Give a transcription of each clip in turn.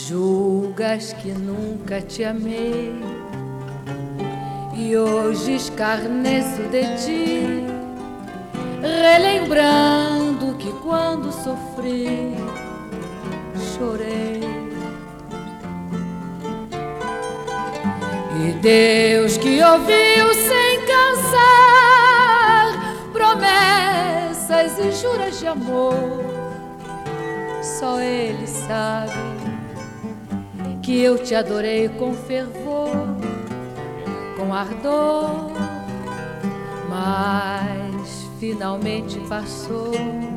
Julgas que nunca te amei e hoje escarneço de ti, relembrando que quando sofri, chorei. E Deus que ouviu sem cansar promessas e juras de amor, só Ele sabe que eu te adorei com fervor, com ardor, mas finalmente passou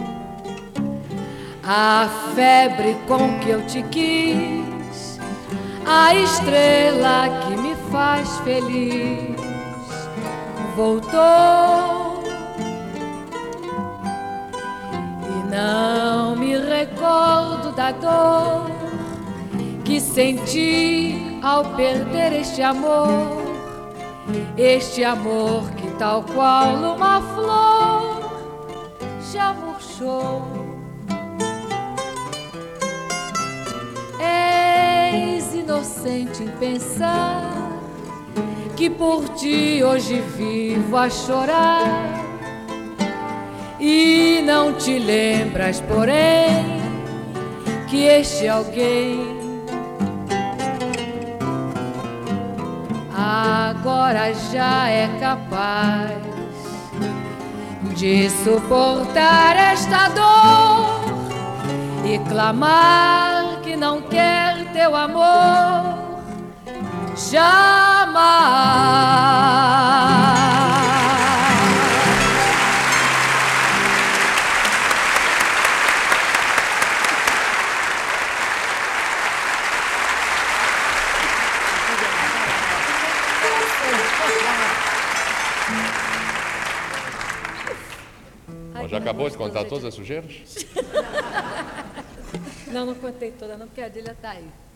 a febre com que eu te quis, a estrela que me faz feliz voltou. E não me recordo da dor que senti ao perder este amor que tal qual uma flor já murchou. És inocente em pensar que por ti hoje vivo a chorar, e não te lembras, porém, que este alguém agora já é capaz de suportar esta dor e clamar que não quer teu amor jamais. Já acabou de contar todas as sujeiras? Não contei toda não, porque a Adília tá aí.